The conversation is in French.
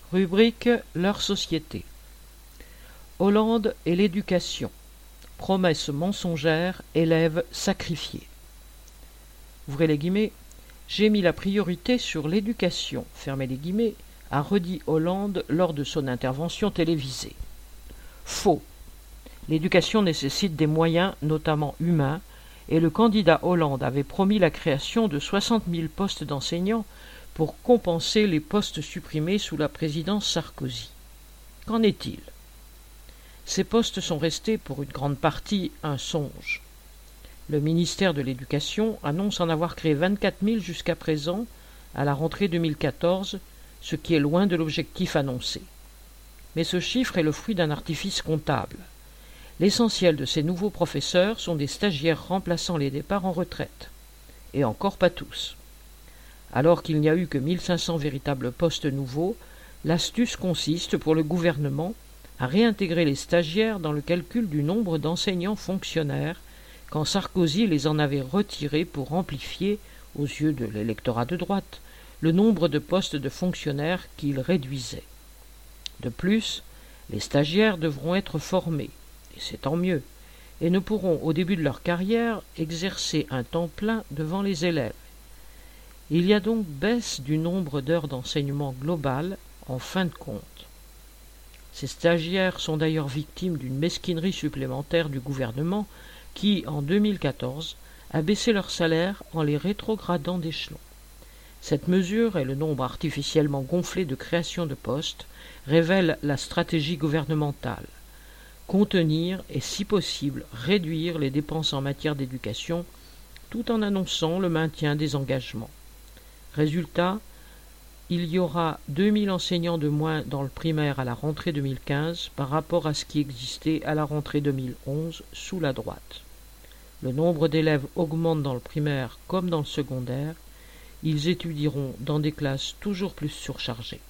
Rubrique leur société. Hollande et l'éducation. Promesse mensongère, élèves sacrifiés. Ouvrez les guillemets. J'ai mis la priorité sur l'éducation, fermez les guillemets, a redit Hollande lors de son intervention télévisée. Faux. L'éducation nécessite des moyens, notamment humains, et le candidat Hollande avait promis la création de 60 000 postes d'enseignants pour compenser les postes supprimés sous la présidence Sarkozy. Qu'en est-il? Ces postes sont restés pour une grande partie un songe. Le ministère de l'Éducation annonce en avoir créé 24 000 jusqu'à présent, à la rentrée 2014, ce qui est loin de l'objectif annoncé. Mais ce chiffre est le fruit d'un artifice comptable. L'essentiel de ces nouveaux professeurs sont des stagiaires remplaçant les départs en retraite. Et encore pas tous. Alors qu'il n'y a eu que 1500 véritables postes nouveaux, l'astuce consiste pour le gouvernement à réintégrer les stagiaires dans le calcul du nombre d'enseignants fonctionnaires quand Sarkozy les en avait retirés pour amplifier, aux yeux de l'électorat de droite, le nombre de postes de fonctionnaires qu'il réduisait. De plus, les stagiaires devront être formés, et c'est tant mieux, et ne pourront au début de leur carrière exercer un temps plein devant les élèves. Il y a donc baisse du nombre d'heures d'enseignement global en fin de compte. Ces stagiaires sont d'ailleurs victimes d'une mesquinerie supplémentaire du gouvernement qui, en 2014, a baissé leur salaire en les rétrogradant d'échelon. Cette mesure et le nombre artificiellement gonflé de création de postes révèlent la stratégie gouvernementale. Contenir et, si possible, réduire les dépenses en matière d'éducation, tout en annonçant le maintien des engagements. Résultat, il y aura 2000 enseignants de moins dans le primaire à la rentrée 2015 par rapport à ce qui existait à la rentrée 2011 sous la droite. Le nombre d'élèves augmente dans le primaire comme dans le secondaire. Ils étudieront dans des classes toujours plus surchargées.